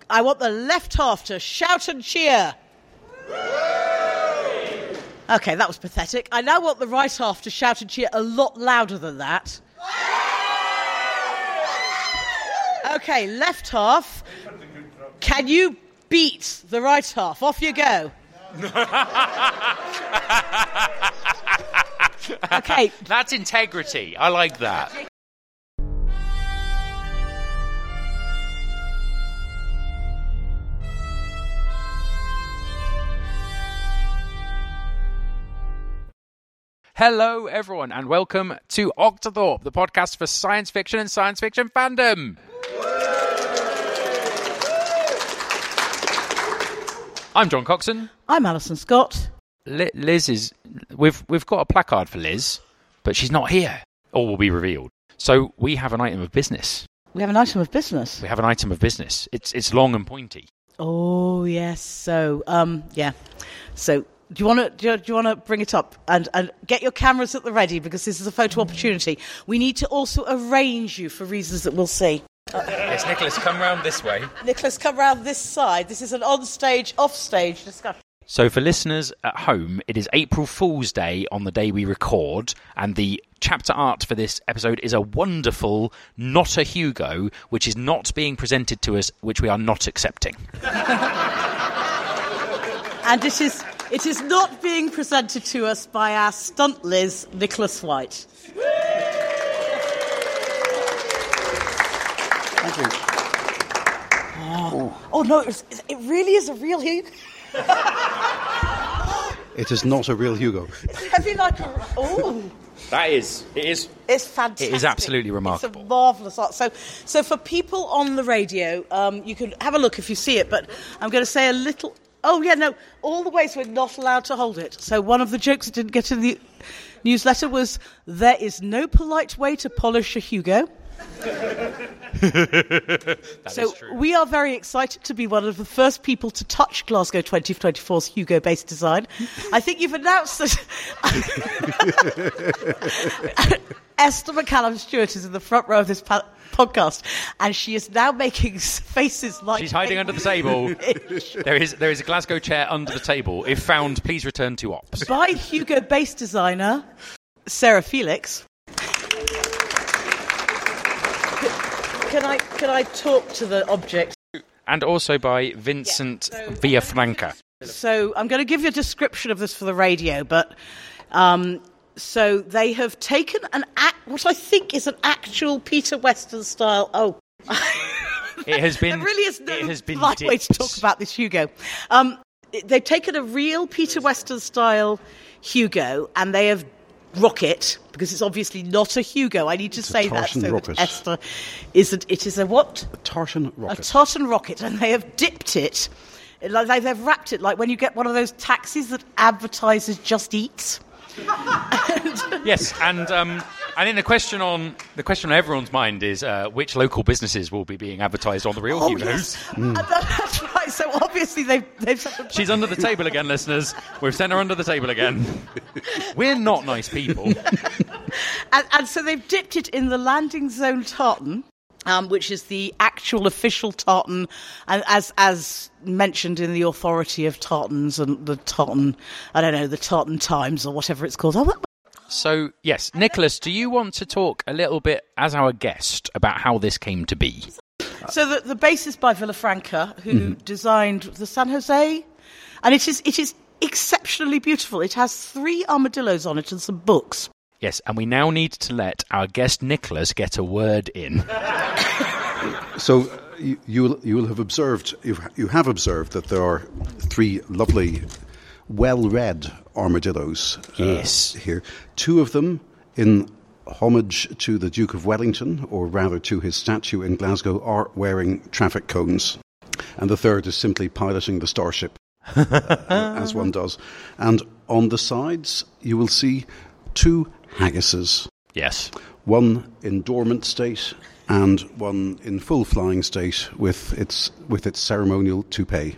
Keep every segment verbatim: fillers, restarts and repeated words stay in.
I want the left half to shout and cheer. Okay, that was pathetic. I now want the right half to shout and cheer a lot louder than that. Okay, left half. Can you beat the right half? Off you go. Okay. That's integrity. I like that. Hello, everyone, and welcome to Octothorpe, the podcast for science fiction and science fiction fandom. I'm John Coxon. I'm Alison Scott. Li- Liz is... We've, we've got a placard for Liz, but she's not here. All will be revealed. So we have an item of business. We have an item of business. We have an item of business. It's it's long and pointy. Oh, yes. So, um, yeah. So... Do you want to do you, do you want to bring it up and, and get your cameras at the ready, because this is a photo opportunity. We need to also arrange you for reasons that we'll see. Uh, yes, Nicholas, come round this way. Nicholas, come round this side. This is an on-stage, off-stage discussion. So for listeners at home, it is April Fool's Day on the day we record, and the chapter art for this episode is a wonderful Not a Hugo, which is not being presented to us, which we are not accepting. And it is... It is not being presented to us by our stunt Liz, Nicholas White. Thank you. Oh, oh no, it, it really is a real Hugo. It is not a real Hugo. It's heavy like a... Oh. That is, it is... It's fantastic. It is absolutely remarkable. It's a marvellous art. So, so for people on the radio, um, you can have a look if you see it, but I'm going to say a little... Oh, yeah, no, all the ways we're not allowed to hold it. So one of the jokes that didn't get in the newsletter was, there is no polite way to polish a Hugo. So we are very excited to be one of the first people to touch Glasgow twenty twenty-four's Hugo-based design. I think you've announced that Esther McCallum Stewart is in the front row of this pa- podcast, and she is now making faces like... She's hiding under the table. there is there is a Glasgow chair under the table. If found, please return to ops. By Hugo-based designer Sarah Felix. Can I can I talk to the object? And also by Vincent yeah, so, Villafranca. So I'm going to give you a description of this for the radio, but um, so they have taken an act, what I think is an actual Peter Weston style. Oh, it has been. There really is no it has been right dipped. way to talk about this Hugo. Um, they've taken a real Peter Weston style Hugo, and they have rocket, because it's obviously not a Hugo. I need to it's say that so rocket. that Esther isn't. It is a what? A tartan rocket. A tartan rocket, and they have dipped it. Like they've wrapped it like when you get one of those taxis that advertises Just Eat. and, yes, and um, and then the question on the question on everyone's mind is uh, which local businesses will be being advertised on the real oh, Hugos. Yes. Mm. That, that's right. So obviously they've they've. She's under the table again, listeners. We've sent her under the table again. We're not nice people. and, and so they've dipped it in the landing zone tartan. Um, which is the actual official tartan, and as as mentioned in the authority of tartans and the tartan, I don't know, the Tartan Times or whatever it's called. Oh, so, yes, Nicholas, do you want to talk a little bit, as our guest, about how this came to be? So the, the base is by Villafranca, who mm-hmm. designed the San Jose, and it is it is exceptionally beautiful. It has three armadillos on it and some books. Yes, and we now need to let our guest Nicholas get a word in. So uh, you you'll, you'll have observed you've, you have observed that there are three lovely, well-read armadillos. Yes, uh, here, two of them in homage to the Duke of Wellington, or rather to his statue in Glasgow, are wearing traffic cones, and the third is simply piloting the starship, uh, as one does. And on the sides, you will see two haggises. Yes. One in dormant state and one in full flying state with its with its ceremonial toupee.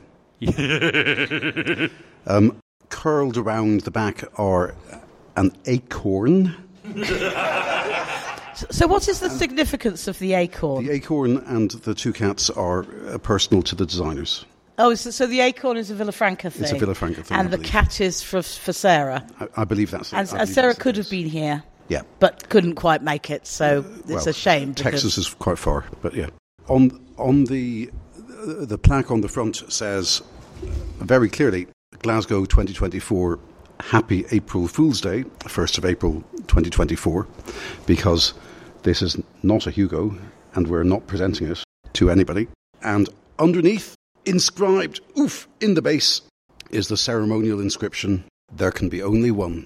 um, curled around the back are an acorn. So what is the significance of the acorn? The acorn and the two cats are uh, personal to the designers. Oh, so, so the acorn is a Villafranca thing? It's a Villafranca thing, And I the believe. cat is for, for Sarah? I, I believe that's it. And, I and believe Sarah that's the could have case. been here, Yeah. but couldn't quite make it, so it's Well, a shame. because- Texas is quite far, but yeah. On on the the plaque on the front says very clearly, Glasgow twenty twenty-four, Happy April Fool's Day, first of April twenty twenty-four, because this is not a Hugo and we're not presenting it to anybody. And underneath, inscribed, oof, in the base, is the ceremonial inscription, "There can be only one."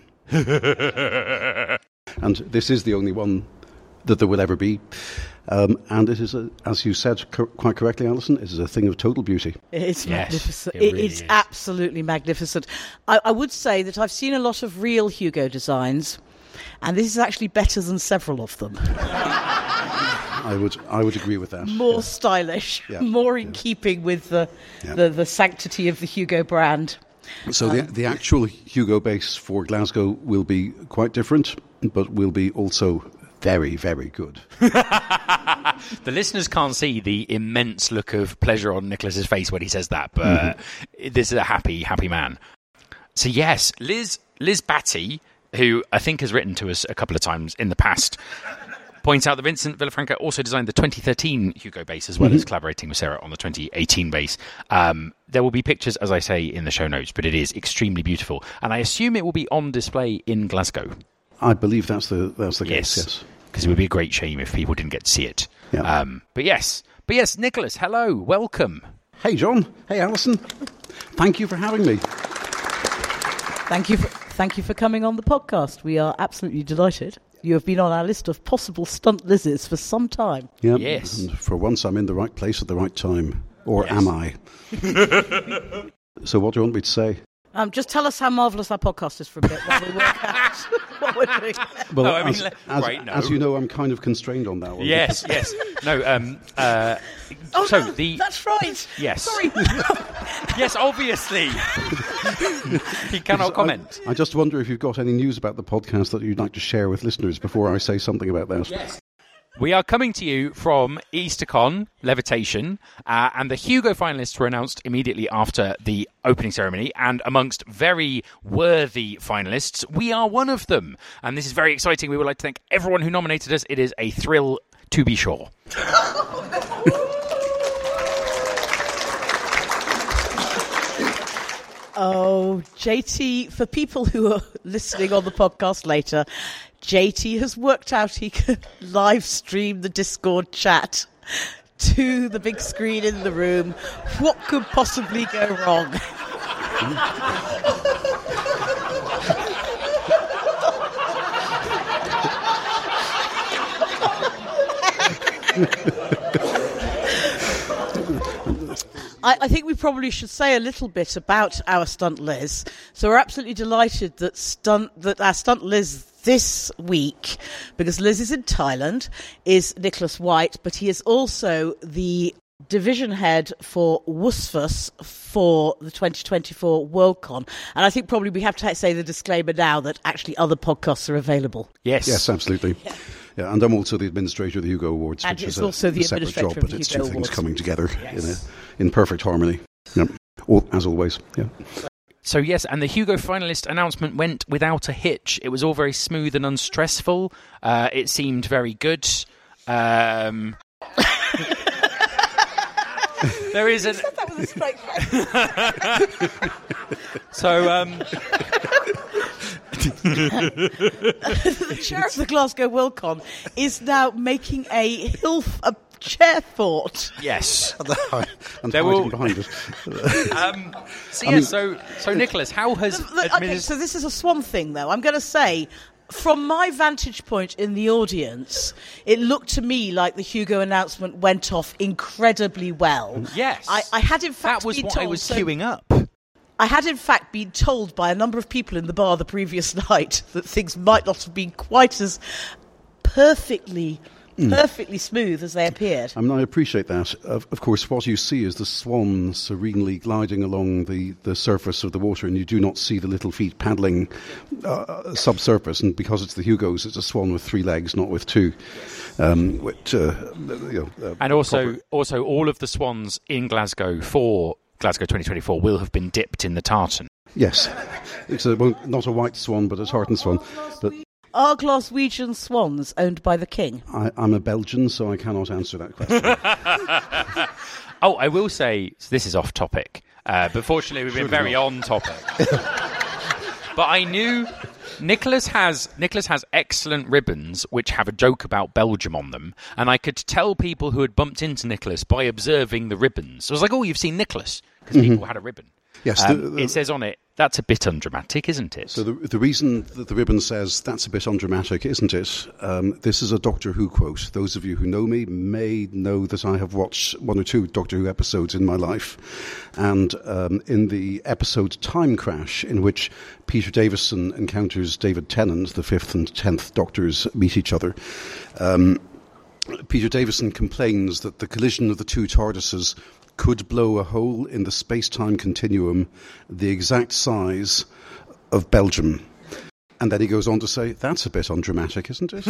And this is the only one that there will ever be. Um, and it is, a, as you said co- quite correctly, Alison, it is a thing of total beauty. It's Yes, magnificent. it It- really it's is. absolutely magnificent. I, I would say that I've seen a lot of real Hugo designs, and this is actually better than several of them. I would I would agree with that. More Yeah. stylish, Yeah, more in yeah. keeping with the, Yeah. the the sanctity of the Hugo brand. So the, the actual Hugo base for Glasgow will be quite different, but will be also very, very good. The listeners can't see the immense look of pleasure on Nicholas's face when he says that, but Mm-hmm. uh, this is a happy, happy man. So yes, Liz Liz Batty, who I think has written to us a couple of times in the past, points out that Vincent Villafranca also designed the twenty thirteen Hugo base, as well Mm-hmm. as collaborating with Sarah on the twenty eighteen base. Um, there will be pictures, as I say, in the show notes, but it is extremely beautiful, and I assume it will be on display in Glasgow. I believe that's the that's the case. Yes, Yes. because it would be a great shame if people didn't get to see it. Yeah. Um, but yes, but yes, Nicholas, hello, welcome. Hey, John. Hey, Alison. Thank you for having me. Thank you, for, thank you for coming on the podcast. We are absolutely delighted. You have been on our list of possible stunt lizards for some time. Yeah. Yes. And for once, I'm in the right place at the right time, or Yes. am I? So, what do you want me to say? Um, just tell us how marvellous our podcast is for a bit while we work out what we're doing. Well, No, I mean, as, le- as, right, no. as you know, I'm kind of constrained on that one. Yes, yes. No, um, uh, Oh, so no, the that's right. Yes. Sorry. yes, obviously, he cannot I- comment. I, just wonder if you've got any news about the podcast that you'd like to share with listeners before I say something about that. Yes. We are coming to you from EasterCon Levitation, uh, and the Hugo finalists were announced immediately after the opening ceremony, and amongst very worthy finalists, we are one of them. And this is very exciting. We would like to thank everyone who nominated us. It is a thrill to be sure. Oh, J T, for people who are listening on the podcast later, J T has worked out he can live stream the Discord chat to the big screen in the room. What could possibly go wrong? I, I think we probably should say a little bit about our stunt Liz. So we're absolutely delighted that stunt that our stunt Liz this week, because Liz is in Thailand, is Nicholas White, but he is also the division head for W S F U S for the twenty twenty-four Worldcon. And I think probably we have to say the disclaimer now that actually other podcasts are available. Yes. Yes, absolutely. Yeah. Yeah, and I'm also the administrator of the Hugo Awards, And which it's is a, also the a separate administrator job, of but the it's Hugo two things Awards. coming together Yes. in a, in perfect harmony. Yep. All, as always. Yeah. So yes, and the Hugo finalist announcement went without a hitch. It was all very smooth and unstressful. Uh, it seemed very good. Um, there is an That was a straight face. so um, The chair of the Glasgow Worldcon is now making a hilf a chair fort. yes. and There hiding will- behind it. Um, so I yeah, mean- so so Nicholas, how has Look, okay, administ- so this is a swan thing, though. I'm going to say, from my vantage point in the audience, it looked to me like the Hugo announcement went off incredibly well. yes, I, I had in fact that was been what told, I was so queuing up. I had in fact been told by a number of people in the bar the previous night that things might not have been quite as perfectly perfectly smooth as they appeared. I mean, I appreciate that. Of, of course, what you see is the swan serenely gliding along the, the surface of the water, and you do not see the little feet paddling uh, subsurface. And because it's the Hugos, it's a swan with three legs, not with two. Um, which, uh, you know, uh, and also, proper. also, all of the swans in Glasgow for Glasgow twenty twenty-four will have been dipped in the tartan. Yes, it's a, well, not a white swan, but a tartan swan. But Are Glaswegian swans owned by the king? I, I'm a Belgian, so I cannot answer that question. Oh, I will say, so this is off topic, uh, but fortunately we've been very on topic. But I knew Nicholas has Nicholas has excellent ribbons which have a joke about Belgium on them, and I could tell people who had bumped into Nicholas by observing the ribbons. So I was like, oh, you've seen Nicholas, because mm-hmm. people had a ribbon. Yes, um, the, the, it says on it, that's a bit undramatic, isn't it? So the, the reason that the ribbon says that's a bit undramatic, isn't it? Um, this is a Doctor Who quote. Those of you who know me may know that I have watched one or two Doctor Who episodes in my life. And um, in the episode Time Crash, in which Peter Davison encounters David Tennant, the fifth and tenth Doctors meet each other, um, Peter Davison complains that the collision of the two TARDISes could blow a hole in the space-time continuum the exact size of Belgium. And then he goes on to say, that's a bit undramatic, isn't it?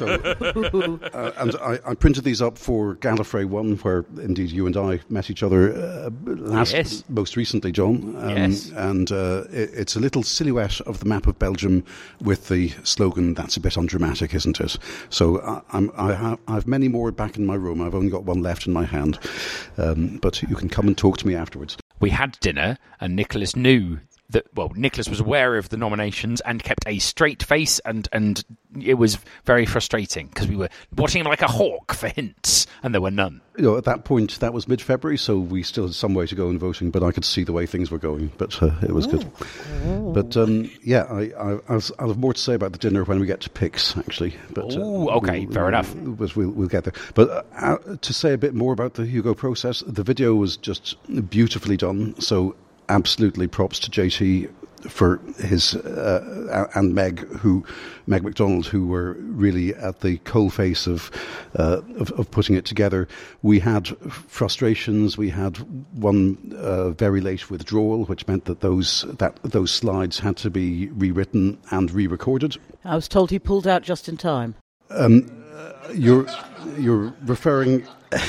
so, uh, and I, I printed these up for Gallifrey one, where indeed you and I met each other uh, last, yes. most recently, John. Um, yes. And uh, it, it's a little silhouette of the map of Belgium with the slogan, that's a bit undramatic, isn't it? So I, I'm, I, have, I have many more back in my room. I've only got one left in my hand. Um, but you can come and talk to me afterwards. We had dinner, and Nicholas knew that, well, Nicholas was aware of the nominations and kept a straight face, and, and it was very frustrating because we were watching him like a hawk for hints, and there were none. You know, at that point, that was mid-February, so we still had some way to go in voting, but I could see the way things were going, but uh, it was Ooh. good. Oh. But, um, yeah, I, I, I'll, I'll have more to say about the dinner when we get to picks, actually. But Oh, uh, okay, we'll, fair we'll, enough. We'll, we'll, we'll get there. But uh, to say a bit more about the Hugo process, the video was just beautifully done, so absolutely props to J T for his uh, and Meg, who Meg MacDonald, who were really at the coalface of, uh, of of putting it together. We had frustrations. We had one uh, very late withdrawal, which meant that those that those slides had to be rewritten and re-recorded. I was told he pulled out just in time. Um, uh, you're you're referring.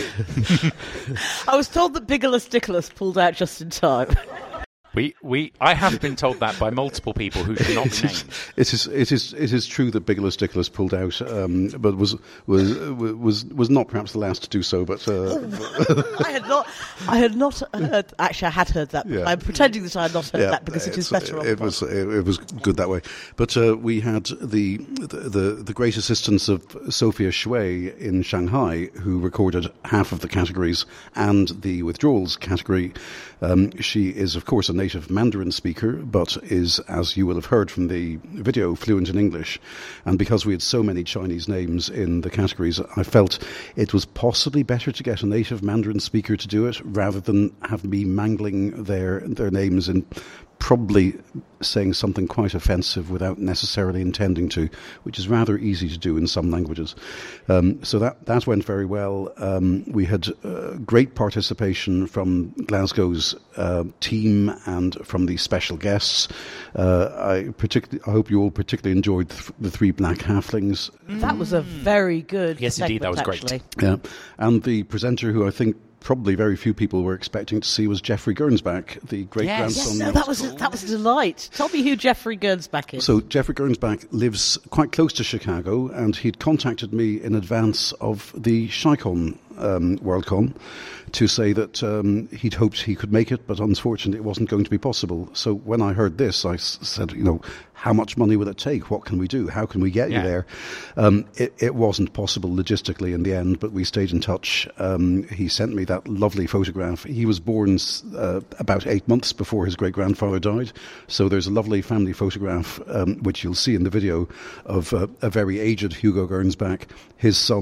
I was told that Biggless Dickless pulled out just in time. We, we, I have been told that by multiple people who should not be named. It is, it is, it is true that Biggless Dickless pulled out, um, but was was was was not perhaps the last to do so. But uh, I had not, I had not heard. Actually, I had heard that. Yeah. I'm pretending that I had not heard yeah, that because it is better. On it was it, it was good that way. But uh, we had the, the the the great assistance of Sophia Shui in Shanghai, who recorded half of the categories and the withdrawals category. Um, she is, of course, a native Mandarin speaker, but is, as you will have heard from the video, fluent in English. And because we had so many Chinese names in the categories, I felt it was possibly better to get a native Mandarin speaker to do it rather than have me mangling their their names in probably saying something quite offensive without necessarily intending to, which is rather easy to do in some languages. Um, so that, that went very well. Um, we had uh, great participation from Glasgow's uh, team and from the special guests. Uh, I particularly, I hope you all particularly enjoyed th- the three black halflings. That was a very good Yes, segment, indeed, that was actually. great. Yeah, and the presenter who I think probably very few people were expecting to see was Geoffrey Gernsback, the great-grandson. Yes, no, that was a, that was a delight. Tell me who Geoffrey Gernsback is. So Geoffrey Gernsback lives quite close to Chicago, and he'd contacted me in advance of the ShyCon um, Worldcon to say that um, he'd hoped he could make it, but unfortunately it wasn't going to be possible. So when I heard this, I s- said, you know, how much money will it take? What can we do? How can we get yeah. you there? Um, it, it wasn't possible logistically in the end, but we stayed in touch. Um, he sent me that lovely photograph. He was born uh, about eight months before his great-grandfather died. So there's a lovely family photograph, um, which you'll see in the video, of uh, a very aged Hugo Gernsback, his son,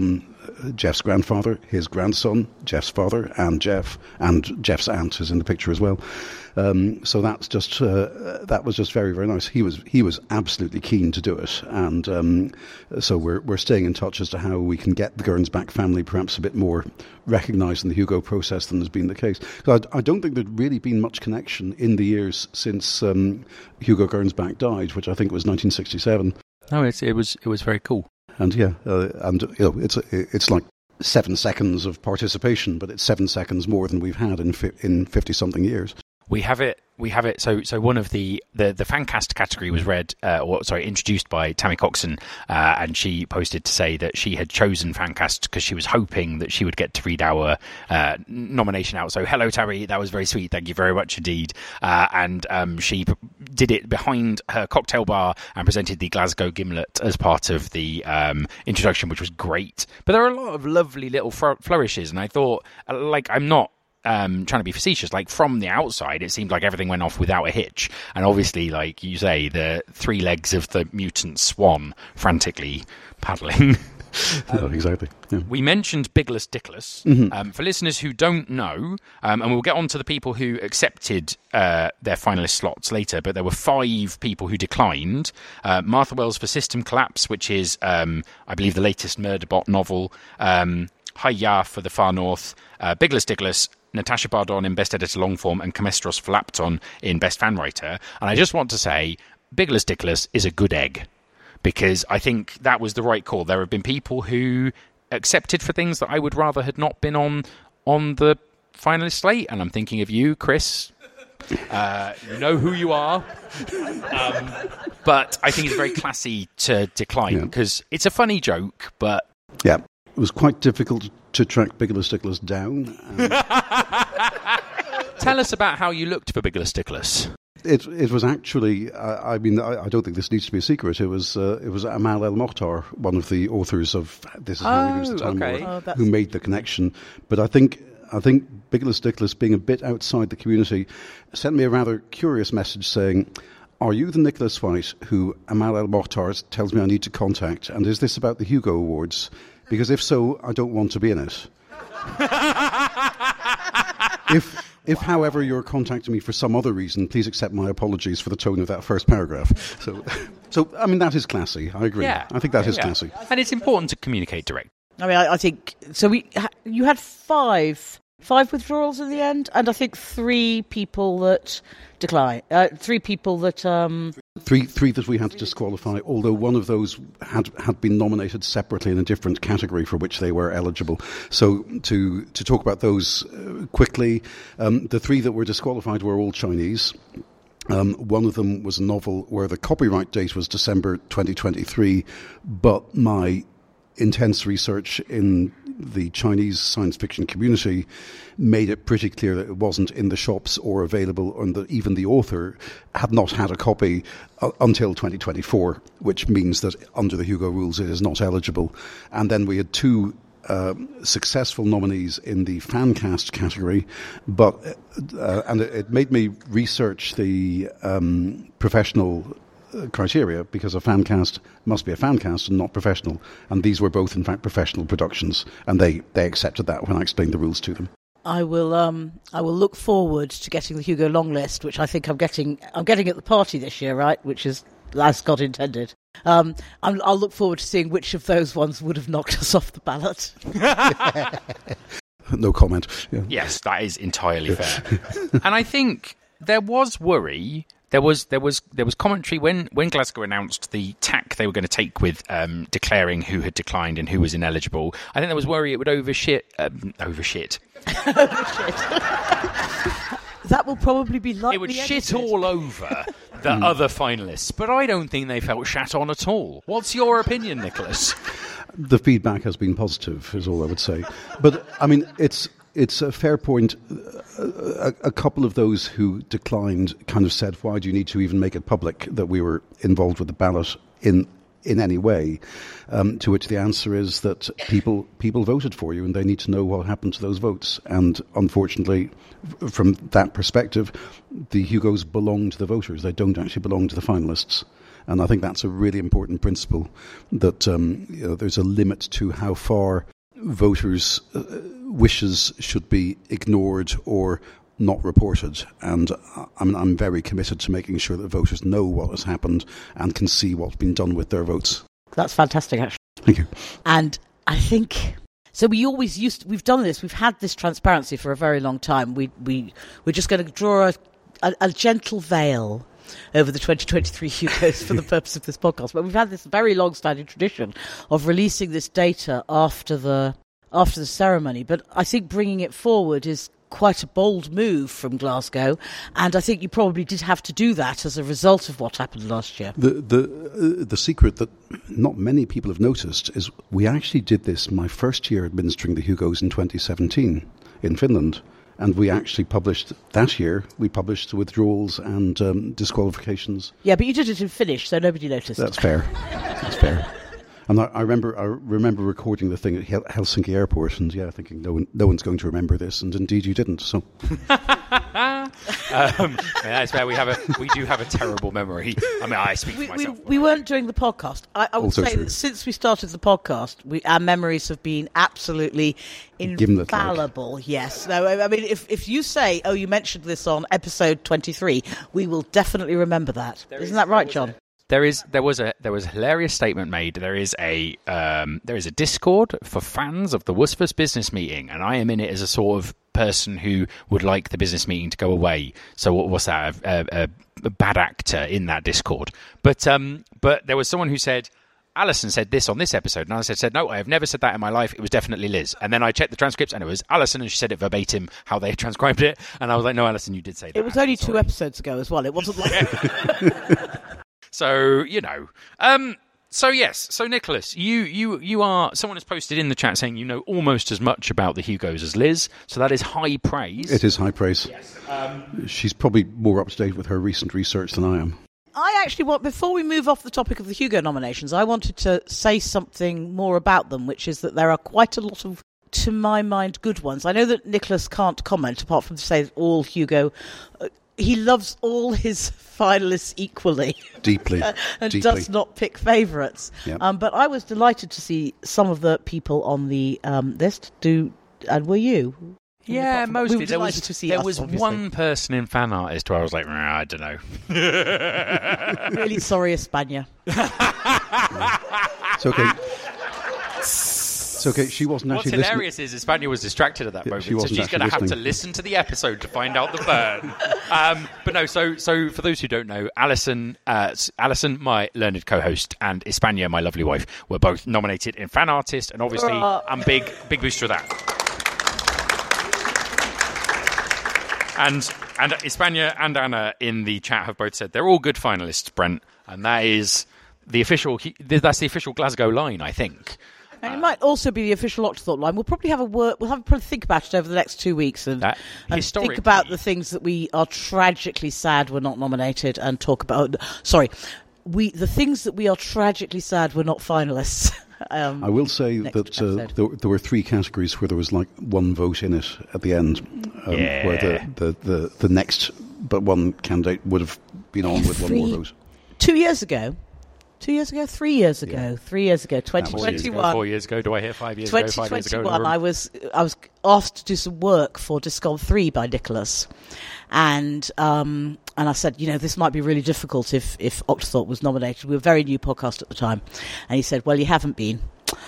Jeff's grandfather, his grandson, Jeff's father, and Jeff, and Jeff's aunt is in the picture as well. Um, so that's just uh, that was just very, very nice. He was he was absolutely keen to do it, and um, so we're we're staying in touch as to how we can get the Gernsback family perhaps a bit more recognised in the Hugo process than has been the case. I, I don't think there'd really been much connection in the years since um, Hugo Gernsback died, which I think was nineteen sixty-seven. No, it's, it was it was very cool. And yeah, uh, and you know, it's it's like seven seconds of participation, but it's seven seconds more than we've had in fi- in fifty something years. We have it. We have it. So, so one of the the, the fancast category was read, uh, or sorry, introduced by Tammy Coxon, uh, and she posted to say that she had chosen fancast because she was hoping that she would get to read our uh, nomination out. So, hello, Tammy. That was very sweet. Thank you very much indeed. Uh, and um, she p- did it behind her cocktail bar and presented the Glasgow Gimlet as part of the um, introduction, which was great. But there are a lot of lovely little fl- flourishes, and I thought, uh, like, I'm not. Um, trying to be facetious, like from the outside it seemed like everything went off without a hitch, and obviously, like you say, the three legs of the mutant swan frantically paddling. Um, oh, exactly. Yeah. We mentioned Bigless Dickless. Mm-hmm. Um, for listeners who don't know, um, and we'll get on to the people who accepted uh, their finalist slots later, but there were five people who declined. Uh, Martha Wells for System Collapse, which is, um, I believe, the latest Murderbot novel. Um, Hi-Ya for The Far North. Uh, Bigless Dickless, Natasha Bardon in Best Editor Longform, and Kamestros for Lapton in Best Fan Writer. And I just want to say, Bigless Dickless is a good egg, because I think that was the right call. There have been people who accepted for things that I would rather had not been on on the finalist slate, and I'm thinking of you, Chris. Uh, you know who you are. Um, but I think it's very classy to decline, because yeah. it's a funny joke, but... Yeah, it was quite difficult to track Bigless Dickless down. And tell us about how you looked for Bigless Dickless. It it was actually, uh, I mean, I, I don't think this needs to be a secret. It was uh, it was Amal El Mokhtar, one of the authors of This Is How We Lose the Time okay. War, oh, who made the connection. But I think I think Bigless Dickless, being a bit outside the community, sent me a rather curious message saying, "Are you the Nicholas White who Amal El Mokhtar tells me I need to contact? And is this about the Hugo Awards? Because if so, I don't want to be in it." if, if, however, you're contacting me for some other reason, please accept my apologies for the tone of that first paragraph. So, so I mean, that is classy. I agree. Yeah. I think that yeah, is yeah. classy. And it's important to communicate direct. I mean, I, I think so. We ha- you had five five withdrawals in the end, and I think three people that decline. Uh, three people that. Um, Three, three that we had to disqualify, although one of those had, had been nominated separately in a different category for which they were eligible. So to to talk about those uh, quickly, um, the three that were disqualified were all Chinese. Um, one of them was a novel where the copyright date was December twenty twenty-three, but my intense research in the Chinese science fiction community made it pretty clear that it wasn't in the shops or available, and that even the author had not had a copy uh, until twenty twenty-four, which means that under the Hugo rules it is not eligible. And then we had two uh, successful nominees in the fancast category, but uh, and it, it made me research the um, professional criteria, because a fan cast must be a fan cast and not professional, and these were both in fact professional productions, and they, they accepted that when I explained the rules to them. I will um I will look forward to getting the Hugo long list, which I think I'm getting I'm getting at the party this year, right? Which is as God intended. Um, I'm, I'll look forward to seeing which of those ones would have knocked us off the ballot. No comment. Yeah. Yes, that is entirely fair. And I think there was worry. There was there was there was commentary when, when Glasgow announced the tack they were going to take with um, declaring who had declined and who was ineligible. I think there was worry it would overshit um, overshit. That will probably be like it would shit all over the other finalists, but I don't think they felt shat on at all. What's your opinion, Nicholas? The feedback has been positive, is all I would say. But I mean, it's. It's a fair point. A, a couple of those who declined kind of said, why do you need to even make it public that we were involved with the ballot in in any way? Um, to which the answer is that people people voted for you and they need to know what happened to those votes. And unfortunately, f- from that perspective, the Hugos belong to the voters. They don't actually belong to the finalists. And I think that's a really important principle, that um, you know, there's a limit to how far voters' uh, wishes should be ignored or not reported, and I'm, I'm very committed to making sure that voters know what has happened and can see what's been done with their votes. That's fantastic, actually. Thank you. And I think so. We always used to, we've done this. We've had this transparency for a very long time. We we we're just going to draw a, a, a gentle veil over the twenty twenty-three Hugos for the purpose of this podcast. But we've had this very long-standing tradition of releasing this data after the after the ceremony. But I think bringing it forward is quite a bold move from Glasgow, and I think you probably did have to do that as a result of what happened last year. The the uh, the secret that not many people have noticed is we actually did this my first year administering the Hugos in twenty seventeen in Finland, and we actually published that year. We published the withdrawals and um, disqualifications. Yeah, but you did it in Finnish, so nobody noticed. That's fair. That's fair. And I, I remember, I remember recording the thing at Hel- Helsinki Airport, and yeah, thinking no one, no one's going to remember this, and indeed you didn't. So, um, yeah, that's fair. We have a, we do have a terrible memory. I mean, I speak we, for myself. We, we weren't doing the podcast. I, I would Also say true. that since we started the podcast, we, our memories have been absolutely Gimlet-like. infallible. Yes. No. I, I mean, if if you say, "Oh, you mentioned this on episode twenty-three," we will definitely remember that. There Isn't is- that right, there was John? There is there was a there was a hilarious statement made. There is a um, there is a Discord for fans of the WSFS business meeting, and I am in it as a sort of person who would like the business meeting to go away. So what was that? A, a, a bad actor in that Discord. But um, but there was someone who said, Alison said this on this episode, and I said, said, no, I have never said that in my life. It was definitely Liz. And then I checked the transcripts, and it was Alison, and she said it verbatim, how they transcribed it. And I was like, no, Alison, you did say that. It was only Sorry. two episodes ago as well. It wasn't like... So, you know. Um, so, yes. So, Nicholas, you, you, you are... Someone has posted in the chat saying you know almost as much about the Hugos as Liz. So that is high praise. it is high praise. Yes. Um, She's probably more up to date with her recent research than I am. I actually want, before we move off the topic of the Hugo nominations, I wanted to say something more about them, which is that there are quite a lot of, to my mind, good ones. I know that Nicholas can't comment, apart from to say that all Hugo... Uh, he loves all his finalists equally. Deeply. and deeply. does not pick favourites. Yep. Um, but I was delighted to see some of the people on the um, list do, and were you? yeah, Apart from- mostly. we were There was, delighted to see there us, was obviously. one person in fan artist where I was like, "Nah, I don't know. Really sorry, Espana. It's okay. It's okay. She wasn't What's actually listening. hilarious is Espana was distracted at that Yeah, moment, she so wasn't she's going to actually have to listening. listen to the episode to find out the burn. um, but no, so so for those who don't know, Alison, uh, Alison, my learned co-host, and Espana, my lovely wife, were both nominated in fan artist, and obviously Uh, I'm big big booster of that. And and Espana and Anna in the chat have both said they're all good finalists, Brent, and that is the official. That's the official Glasgow line, I think. And it might also be the official Octothorpe line. We'll probably have a word. We'll have to think about it over the next two weeks and, That- and historically- think about the things that we are tragically sad were not nominated, and talk about. Sorry, we the things that we are tragically sad were not finalists. um, I will say next that uh, episode. there, there were three categories where there was like one vote in it at the end, um, Yeah. where the, the, the, the next but one candidate would have been on with one more Three. vote. two years ago, two years ago, three years ago, Yeah. three years ago, twenty Four years ago, twenty-one. four years ago, do I hear five years ago, five years ago? twenty twenty-one, I was I was asked to do some work for Discom three by Nicholas, and um, and I said, you know, this might be really difficult if if Octothorpe was nominated. We were a very new podcast at the time, and he said, well, you haven't been.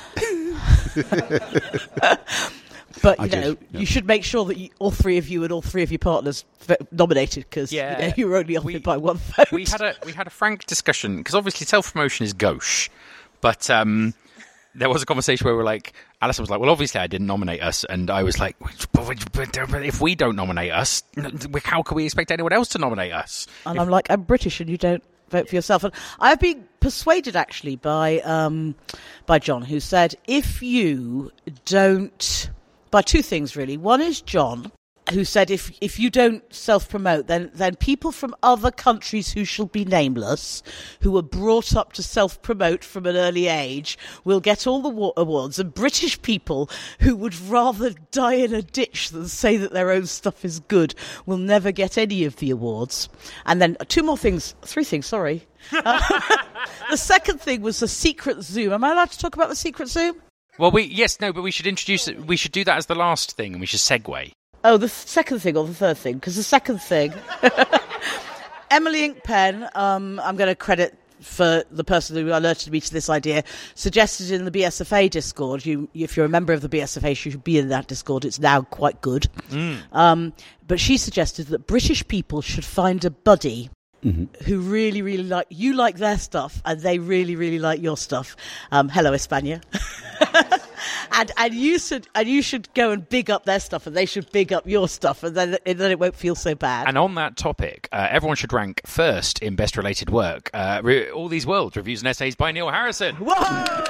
But, I you did, know, yeah. you should make sure that you, all three of you and all three of your partners f- nominated, because Yeah. you know, you were only offered We- by one vote. we had a we had a frank discussion because obviously self promotion is gauche, but um, there was a conversation where we were like, Alison was like, "Well, obviously I didn't nominate us," and I was like, "But, but, but if we don't nominate us, how can we expect anyone else to nominate us?" And I'm like, I'm British, and you don't vote for yourself. And I've been persuaded, actually, by um, by John, who said, if you don't, by two things really. One is John, who said, if if you don't self-promote, then then people from other countries who shall be nameless, who were brought up to self-promote from an early age, will get all the wa- awards, and British people who would rather die in a ditch than say that their own stuff is good will never get any of the awards. And then two more things, three things, sorry. Uh, the second thing was the secret Zoom. Am I allowed to talk about the secret Zoom? Well, we yes, no, but we should introduce it. We should do that as the last thing, and we should segue. Oh, the second thing or the third thing? Because the second thing, Emily Inkpen, um, I'm going to credit for the person who alerted me to this idea, suggested in the B S F A Discord. You, if you're a member of the B S F A, you should be in that Discord. It's now quite good. Mm. Um, but she suggested that British people should find a buddy mm-hmm. who really, really like you like their stuff, and they really, really like your stuff. Um, hello, España. And and you should and you should go and big up their stuff, and they should big up your stuff, and then and then it won't feel so bad. And on that topic, uh, everyone should rank first in best related work. Uh, re- All These Worlds, reviews and essays by Neil Harrison. Whoa!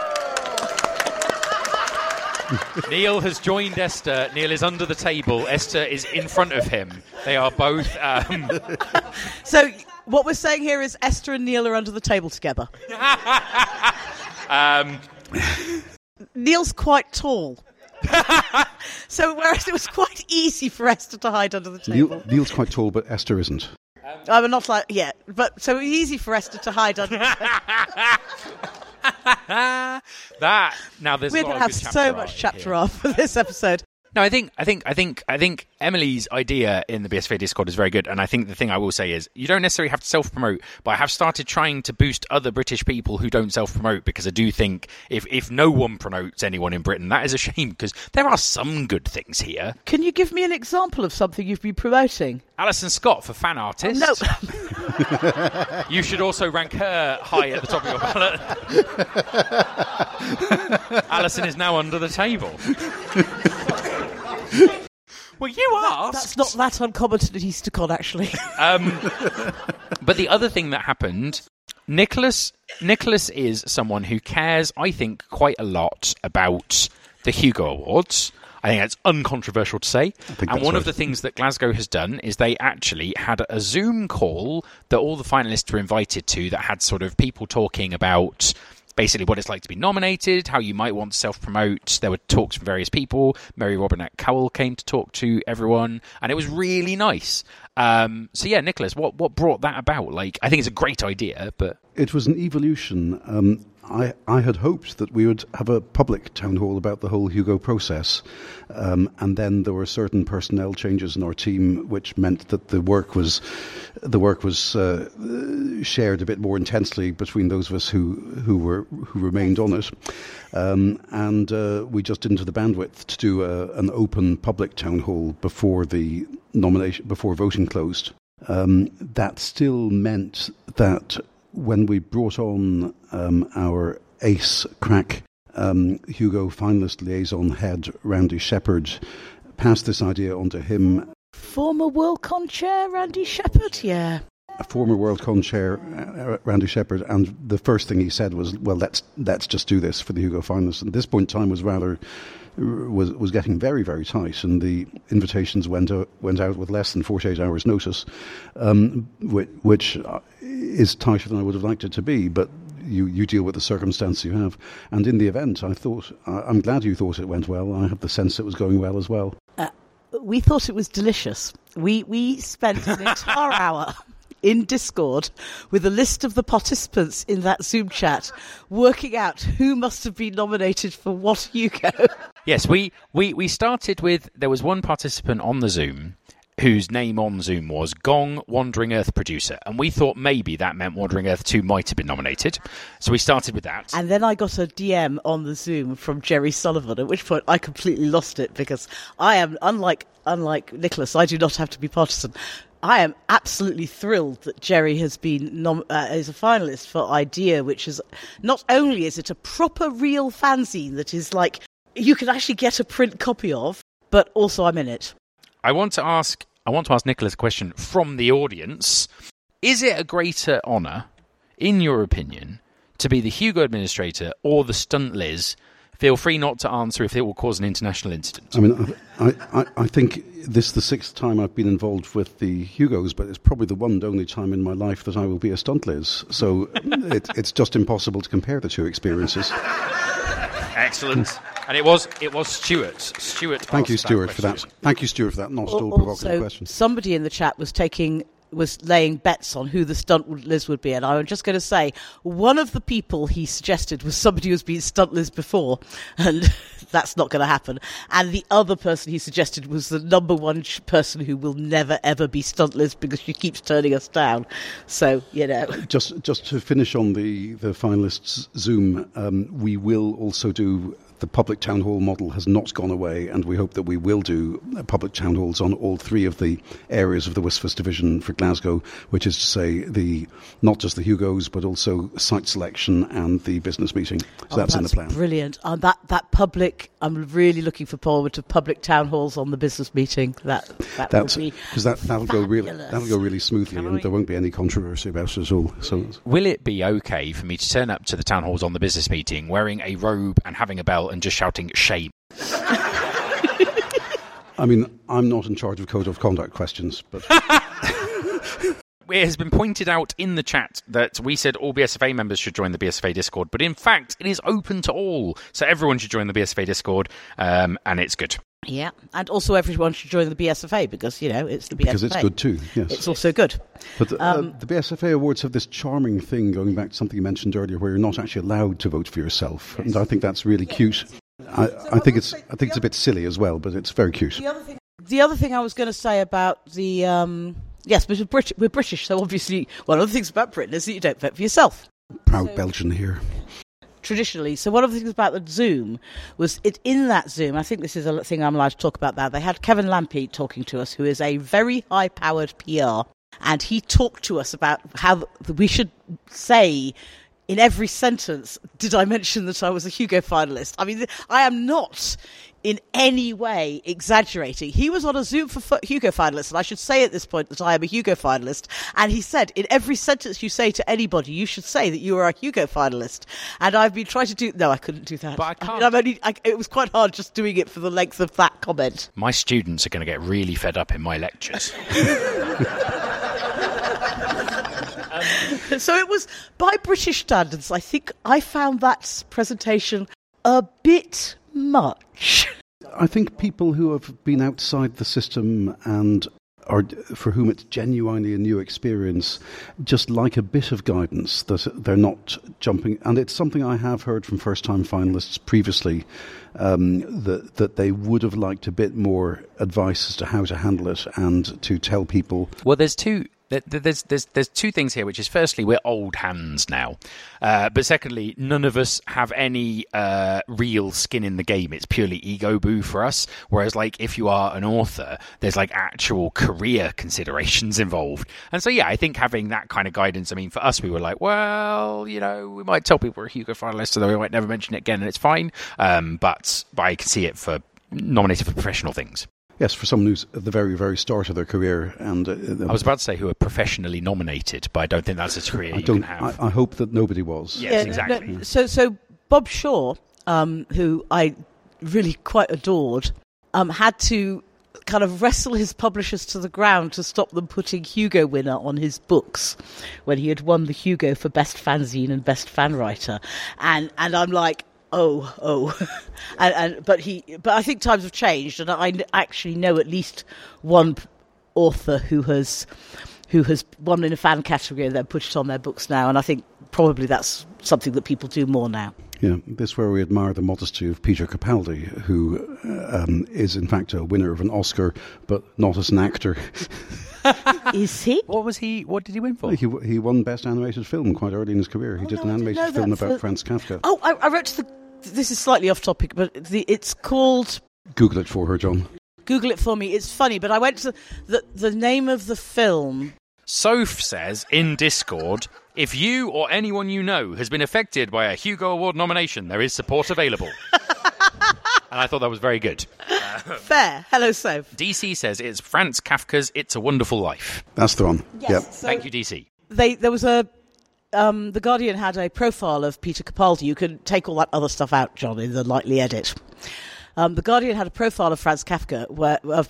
Neil has joined Esther. Neil is under the table. Esther is in front of him. They are both. Um... So what we're saying here is Esther and Neil are under the table together. um. Neil's quite tall. So whereas it was quite easy for Esther to hide under the table. Neil, Neil's quite tall, but Esther isn't. Um, I'm not like, yeah, but so easy for Esther to hide under the table. That, now there's We're a lot going to of have good so chapter much art chapter here. art for this episode. No, I think, I think, I think, I think Emily's idea in the B S F A Discord is very good, and I think the thing I will say is you don't necessarily have to self-promote, but I have started trying to boost other British people who don't self-promote, because I do think if if no one promotes anyone in Britain, that is a shame, because there are some good things here. Can you give me an example of something you've been promoting? Alison Scott for fan artist. Oh, no. You should also rank her high at the top of your ballot. Alison is now under the table. Well, you asked. That's not that uncommon at EasterCon, actually. Um, but the other thing that happened, Nicholas, Nicholas is someone who cares, I think, quite a lot about the Hugo Awards. I think that's uncontroversial to say. And one right. of the things that Glasgow has done is they actually had a Zoom call that all the finalists were invited to that had sort of people talking about basically what it's like to be nominated, how you might want to self-promote. There were talks from various people. Mary Robinette Cowell came to talk to everyone, and it was really nice. Um, so yeah, Nicholas, what, what brought that about? Like, I think it's a great idea, but... It was an evolution. Um, I, I had hoped that we would have a public town hall about the whole Hugo process, um, and then there were certain personnel changes in our team, which meant that the work was the work was uh, shared a bit more intensely between those of us who who were who remained on it, um, and uh, we just didn't have the bandwidth to do a, an open public town hall before the nomination before voting closed. Um, that still meant that when we brought on um, our ace crack um, Hugo finalist liaison head, Randy Shepherd, passed this idea on to him. Former Worldcon chair, Randy Shepherd, yeah. A former Worldcon chair, uh, Randy Shepherd, and the first thing he said was, well, let's let's just do this for the Hugo finalists. And at this point in time was rather... was was getting very, very tight, and the invitations went out, went out with less than forty-eight hours' notice, um, which, which is tighter than I would have liked it to be, but you, you deal with the circumstance you have. And in the event, I thought, I'm glad you thought it went well. I have the sense it was going well as well. Uh, we thought it was delicious. We, we spent an entire hour in Discord with a list of the participants in that Zoom chat, working out who must have been nominated for what Hugo. Yes, we, we, we started with, there was one participant on the Zoom whose name on Zoom was Gong Wandering Earth Producer, and we thought maybe that meant Wandering Earth two might have been nominated. So we started with that. And then I got a D M on the Zoom from Jerry Sullivan, at which point I completely lost it, because I am, unlike unlike Nicholas, I do not have to be partisan. I am absolutely thrilled that Jerry has been nom- uh, is a finalist for Idea, which is not only is it a proper real fanzine that is like you can actually get a print copy of, but also I'm in it. I want to ask I want to ask Nicholas a question from the audience. Is it a greater honour, in your opinion, to be the Hugo administrator or the stunt Liz? Feel free not to answer if it will cause an international incident. I mean, I, I, I think this is the sixth time I've been involved with the Hugos, but it's probably the one and only time in my life that I will be a stunt Liz. So it, it's just impossible to compare the two experiences. Excellent. And it was it was Stuart. Stuart. Thank you, Stuart, that for that. Thank you, Stuart, for that not at all provocative question. Somebody in the chat was taking was laying bets on who the stunt Liz would be. And I'm just going to say, one of the people he suggested was somebody who's been stunt Liz before, and that's not going to happen. And the other person he suggested was the number one sh- person who will never, ever be stunt Liz because she keeps turning us down. So, you know. Just just to finish on the, the finalists Zoom, um, we will also do... The public town hall model has not gone away, and we hope that we will do public town halls on all three of the areas of the WISFAS division for Glasgow, which is to say the not just the Hugos, but also site selection and the business meeting. So oh, that's, that's in the plan. Brilliant. Um, that that public, I'm really looking forward to public town halls on the business meeting. That that that's, would be because that that'll go really that'll go really smoothly, Can and I... there won't be any controversy about it at all. So, will it be okay for me to turn up to the town halls on the business meeting wearing a robe and having a bell and just shouting shame? I mean, I'm not in charge of code of conduct questions, but it has been pointed out in the chat that we said all B S F A members should join the B S F A Discord, but in fact it is open to all, so everyone should join the B S F A Discord, um, and it's good. Yeah, and also everyone should join the B S F A because, you know, it's the B S F A. Because it's good too, yes. It's also good. But the, um, uh, the B S F A Awards have this charming thing, going back to something you mentioned earlier, where you're not actually allowed to vote for yourself. Yes. And I think that's really cute. I, I think it's I think it's a bit silly as well, but it's very cute. The other thing, the other thing I was going to say about the... Um, yes, but we're British, we're British, so obviously one of the things about Britain is that you don't vote for yourself. Proud so, Belgian here. Traditionally. So one of the things about the Zoom was it in that Zoom, I think this is a thing I'm allowed to talk about now, they had Kevin Lampy talking to us, who is a very high-powered P R, and he talked to us about how we should say... in every sentence, did I mention that I was a Hugo finalist? I mean, I am not in any way exaggerating. He was on a Zoom for Hugo finalists, and I should say at this point that I am a Hugo finalist. And he said, in every sentence you say to anybody, you should say that you are a Hugo finalist. And I've been trying to do... No, I couldn't do that. But I can't. I mean, I'm only, I, it was quite hard just doing it for the length of that comment. My students are going to get really fed up in my lectures. So it was, by British standards, I think I found that presentation a bit much. I think people who have been outside the system and are for whom it's genuinely a new experience just like a bit of guidance, that they're not jumping. And it's something I have heard from first-time finalists previously, um, that, that they would have liked a bit more advice as to how to handle it and to tell people. Well, there's two... There's there's there's two things here, which is firstly we're old hands now, uh, but secondly none of us have any uh, real skin in the game. It's purely ego boo for us. Whereas like if you are an author, there's like actual career considerations involved. And so yeah, I think having that kind of guidance. I mean, for us, we were like, well, you know, we might tell people we're a Hugo finalist, although we might never mention it again, and it's fine. Um, but but I can see it for nominated for professional things. Yes, for someone who's at the very, very start of their career. And uh, I was about to say who are professionally nominated, but I don't think that's a career I you don't, can have. I, I hope that nobody was. Yes, yeah, exactly. No, so, so Bob Shaw, um, who I really quite adored, um, had to kind of wrestle his publishers to the ground to stop them putting Hugo winner on his books when he had won the Hugo for Best Fanzine and Best Fan Writer. And, and I'm like, Oh, oh, and, and but he, but I think times have changed, and I actually know at least one author who has, who has won in a fan category and then put it on their books now, and I think probably that's something that people do more now. Yeah, this is where we admire the modesty of Peter Capaldi, who um, is in fact a winner of an Oscar, but not as an actor. Is he? What was he? What did he win for? He he won Best Animated Film quite early in his career. He oh, did no, an animated film about for... Franz Kafka. Oh, I, I wrote to the. This is slightly off topic, but the, it's called. Google it for her, John. Google it for me. It's funny, but I went to the the name of the film. Soph says in Discord, if you or anyone you know has been affected by a Hugo Award nomination, there is support available. And I thought that was very good. Uh, Fair. Hello, Soph. D C says it's Franz Kafka's It's a Wonderful Life. That's the one. Yes. Yep. So Thank you, D C. They there was a. Um, the Guardian had a profile of Peter Capaldi. You can take all that other stuff out, John, in the lightly edit. Um, the Guardian had a profile of Franz Kafka where. Uh,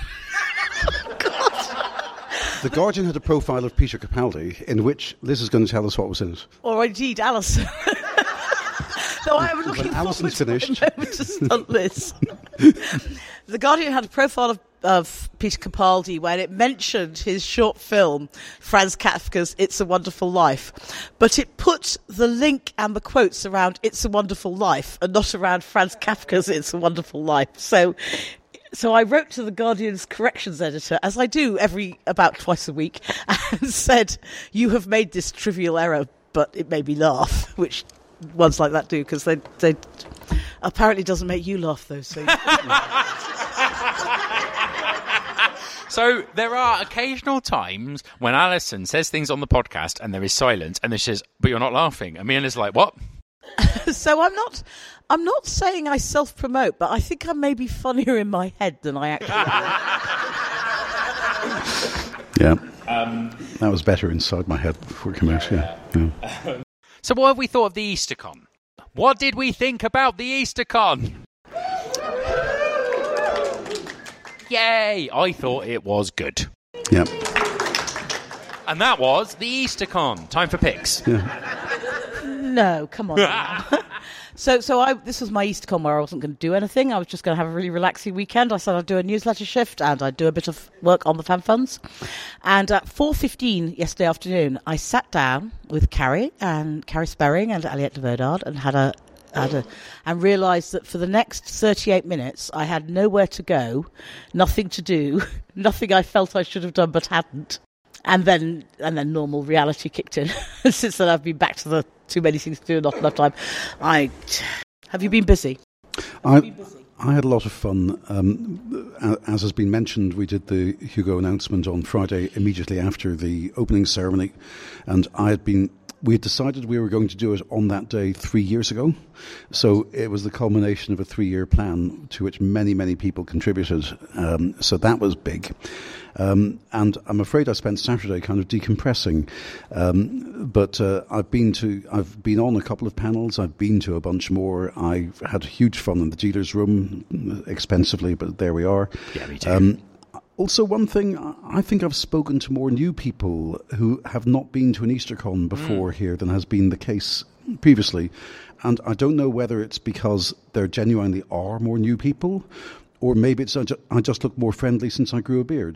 The Guardian had a profile of Peter Capaldi in which Liz is going to tell us what was in it. Or indeed, Alison. So I am looking when Alison's forward finished. to a moment to stunt Liz. The Guardian had a profile of of Peter Capaldi when it mentioned his short film, Franz Kafka's It's a Wonderful Life, but it put the link and the quotes around It's a Wonderful Life and not around Franz Kafka's It's a Wonderful Life. So so I wrote to the Guardian's corrections editor, as I do every about twice a week, and said, you have made this trivial error, but it made me laugh, which ones like that do, because they, they apparently doesn't make you laugh, though. So. So there are occasional times when Alison says things on the podcast and there is silence, and then she says, but you're not laughing. And me and Liz are like, what? So I'm not I'm not saying I self-promote, but I think I may be funnier in my head than I actually am. Yeah. Um, that was better inside my head before it came out, yeah. yeah. So what have we thought of the EasterCon? What did we think about the EasterCon? Yay! I thought it was good. Yeah. And that was the EasterCon. Time for picks. Yeah. No, come on. so so I this was my EasterCon where I wasn't going to do anything. I was just going to have a really relaxing weekend. I said I'd do a newsletter shift and I'd do a bit of work on the fan funds. And at four fifteen yesterday afternoon, I sat down with Carrie and Carrie Sperring and Aliette de Verdard and had a Had a, and realised that for the next thirty-eight minutes I had nowhere to go, nothing to do, nothing I felt I should have done but hadn't. And then and then normal reality kicked in. Since then I've been back to the too many things to do and not enough time. I have you been busy? I, been busy? I had a lot of fun. Um, as has been mentioned, we did the Hugo announcement on Friday immediately after the opening ceremony, and I had been We had decided we were going to do it on that day three years ago. So it was the culmination of a three-year plan to which many, many people contributed. Um, so that was big. Um, and I'm afraid I spent Saturday kind of decompressing. Um, but uh, I've been to, I've been on a couple of panels. I've been to a bunch more. I've had huge fun in the dealer's room, expensively, but there we are. Yeah, me too. Um, Also, one thing, I think I've spoken to more new people who have not been to an EasterCon before mm. here than has been the case previously. And I don't know whether it's because there genuinely are more new people, or maybe it's I, ju- I just look more friendly since I grew a beard.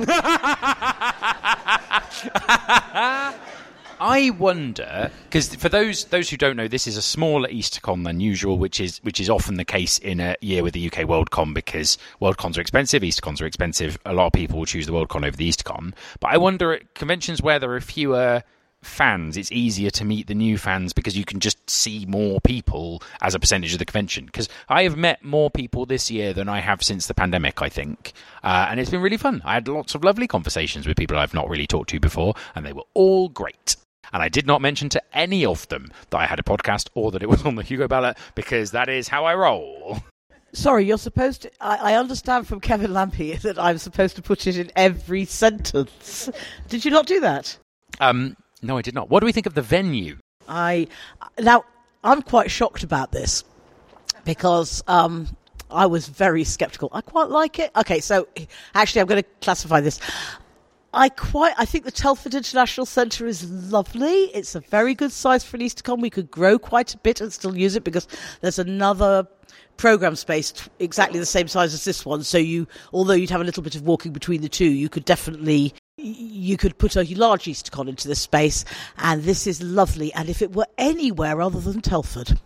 I wonder, because for those those who don't know, this is a smaller EasterCon than usual, which is which is often the case in a year with the U K Worldcon, because Worldcons are expensive, EasterCons are expensive. A lot of people will choose the Worldcon over the EasterCon. But I wonder, at conventions where there are fewer fans, it's easier to meet the new fans because you can just see more people as a percentage of the convention. Because I have met more people this year than I have since the pandemic, I think. Uh, and it's been really fun. I had lots of lovely conversations with people I've not really talked to before, and they were all great. And I did not mention to any of them that I had a podcast or that it was on the Hugo ballot, because that is how I roll. Sorry, you're supposed to... I, I understand from Kevin Lampe that I'm supposed to put it in every sentence. Did you not do that? Um, no, I did not. What do we think of the venue? I Now, I'm quite shocked about this because um, I was very sceptical. I quite like it. Okay, so actually I'm going to classify this. I quite. I think the Telford International Centre is lovely. It's a very good size for an EasterCon. We could grow quite a bit and still use it because there's another programme space t- exactly the same size as this one. So you, although you'd have a little bit of walking between the two, you could definitely, you could put a large EasterCon into this space. And this is lovely. And if it were anywhere other than Telford.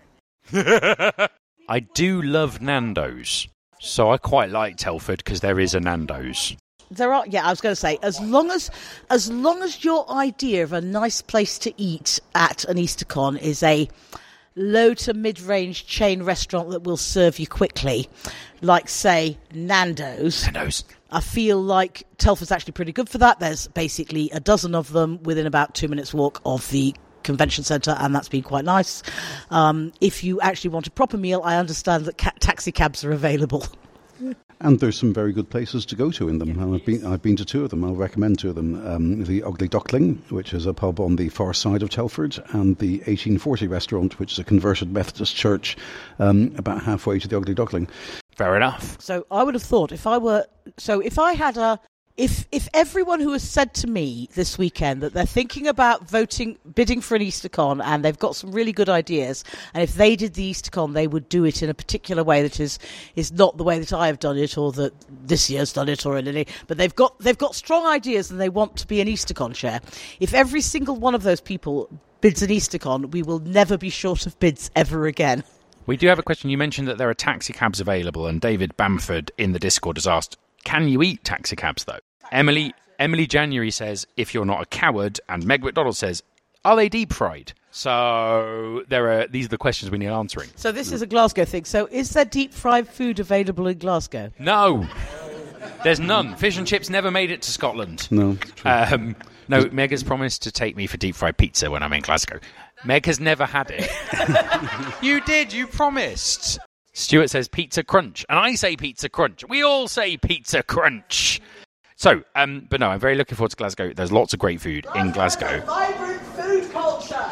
I do love Nando's. So I quite like Telford because there is a Nando's. There are, yeah, I was going to say, as long as as long as your idea of a nice place to eat at an EasterCon is a low to mid-range chain restaurant that will serve you quickly, like, say, Nando's. Nando's. I feel like Telford's actually pretty good for that. There's basically a dozen of them within about two minutes walk of the convention centre, and that's been quite nice. Um, if you actually want a proper meal, I understand that ca- taxi cabs are available. And there's some very good places to go to in them. And I've been I've been to two of them. I'll recommend two of them. Um, the Ugly Duckling, which is a pub on the far side of Telford, and the eighteen forty restaurant, which is a converted Methodist church um, about halfway to the Ugly Duckling. Fair enough. So I would have thought if I were... So if I had a if if everyone who has said to me this weekend that they're thinking about voting, bidding for an EasterCon, and they've got some really good ideas, and if they did the EasterCon, they would do it in a particular way that is is not the way that I have done it, or that this year's done it, or any, but they've got they've got strong ideas and they want to be an EasterCon chair. If every single one of those people bids an EasterCon, we will never be short of bids ever again. We do have a question. You mentioned that there are taxi cabs available, and David Bamford in the Discord has asked, can you eat taxi cabs, though? Emily Emily January says, if you're not a coward, and Meg McDonald says, are they deep fried? So there are these are the questions we need answering. So this is a Glasgow thing. So is there deep fried food available in Glasgow? No. There's none. Fish and chips never made it to Scotland. No. Um, no, Meg has promised to take me for deep fried pizza when I'm in Glasgow. Meg has never had it. You did, you promised. Stuart says pizza crunch, and I say pizza crunch. We all say pizza crunch. So, um, but no, I'm very looking forward to Glasgow. There's lots of great food in Glasgow. Vibrant food culture.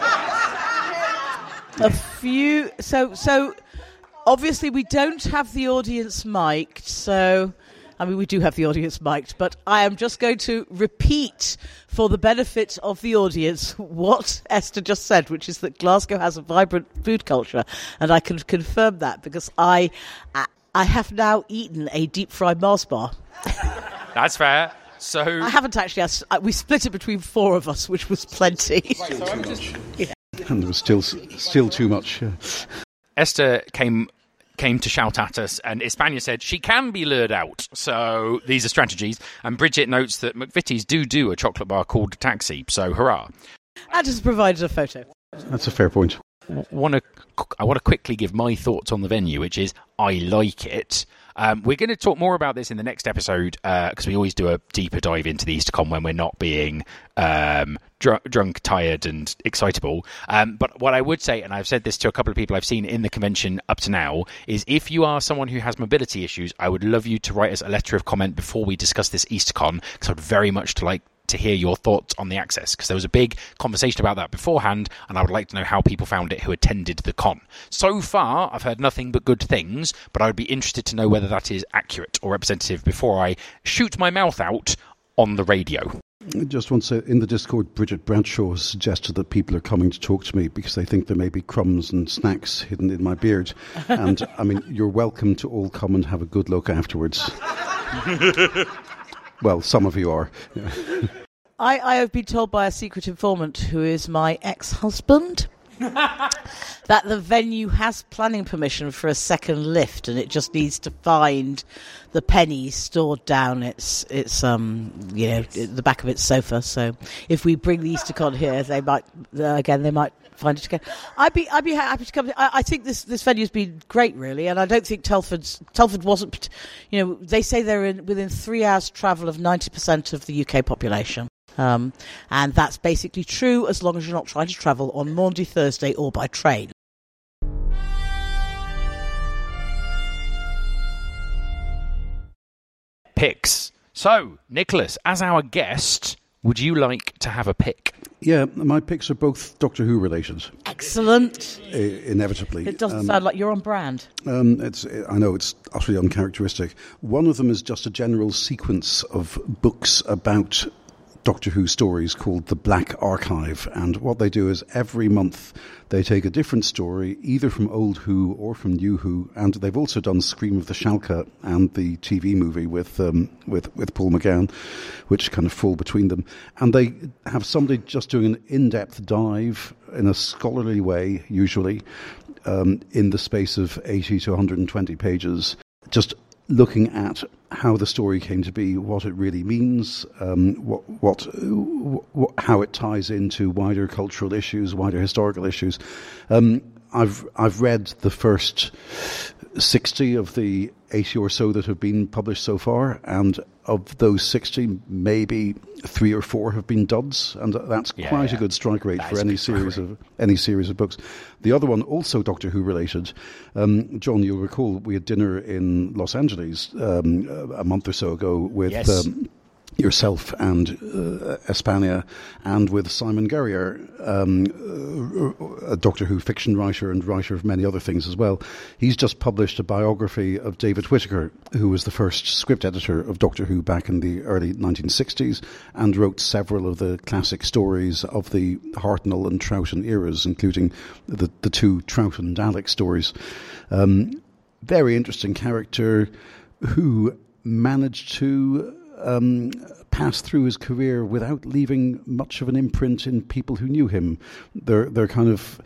A few. So, so obviously we don't have the audience mic'd. So, I mean, we do have the audience mic'd, but I am just going to repeat for the benefit of the audience what Esther just said, which is that Glasgow has a vibrant food culture, and I can confirm that because I, I have now eaten a deep fried Mars bar. That's fair. So I haven't actually. I, we split it between four of us, which was plenty. Still too much. Yeah. And there was still still too much. Yeah. Esther came came to shout at us, and Hispania said she can be lured out. So these are strategies. And Bridget notes that McVitie's do do a chocolate bar called Taxi. So hurrah! And has provided a photo. That's a fair point. Want to? I want to quickly give my thoughts on the venue, which is I like it. Um, we're going to talk more about this in the next episode because uh, we always do a deeper dive into the EasterCon when we're not being um, dr- drunk, tired and excitable. Um, but what I would say, and I've said this to a couple of people I've seen in the convention up to now, is if you are someone who has mobility issues, I would love you to write us a letter of comment before we discuss this EasterCon, because I'd very much to like to hear your thoughts on the access, because there was a big conversation about that beforehand, and I would like to know how people found it who attended the con. So far, I've heard nothing but good things, but I would be interested to know whether that is accurate or representative before I shoot my mouth out on the radio. I just want to say, in the Discord, Bridget Bradshaw has suggested that people are coming to talk to me because they think there may be crumbs and snacks hidden in my beard. And, I mean, you're welcome to all come and have a good look afterwards. Well, some of you are. Yeah. I, I have been told by a secret informant, who is my ex-husband, that the venue has planning permission for a second lift, and it just needs to find the pennies stored down its its um you know the back of its sofa. So if we bring the EasterCon here, they might uh, again they might find it again. I'd be I'd be happy to come. I, I think this this venue's been great, really, and I don't think Telford's Telford wasn't. You know, they say they're in, within three hours travel of ninety percent of the U K population. Um, and that's basically true as long as you're not trying to travel on Maundy Thursday or by train. Picks. So, Nicholas, as our guest, would you like to have a pick? Yeah, my picks are both Doctor Who related. Excellent. I- inevitably. It doesn't um, sound like you're on brand. Um, it's, I know it's utterly uncharacteristic. One of them is just a general sequence of books about Doctor Who stories called The Black Archive, and what they do is every month they take a different story, either from Old Who or from New Who, and they've also done Scream of the Shalka and the T V movie with um, with, with Paul McGann, which kind of fall between them. And they have somebody just doing an in-depth dive in a scholarly way, usually, um, in the space of eighty to one hundred twenty pages, just looking at how the story came to be, what it really means, um, what, what, what, how it ties into wider cultural issues, wider historical issues. Um, I've I've read the first sixty of the eighty or so that have been published so far, and of those sixty, maybe three or four have been duds, and that's yeah, quite yeah. a good strike rate that for any series of any series of books. The other one, also Doctor Who related, um, John, you'll recall we had dinner in Los Angeles um, a month or so ago with yes. um, yourself and uh, Espana, and with Simon Guerrier, um, a Doctor Who fiction writer and writer of many other things as well. He's just published a biography of David Whittaker, who was the first script editor of Doctor Who back in the early nineteen sixties and wrote several of the classic stories of the Hartnell and Troughton eras, including the, the two Troughton Dalek stories. Um, very interesting character who managed to Um, pass through his career without leaving much of an imprint in people who knew him. They're, they're kind of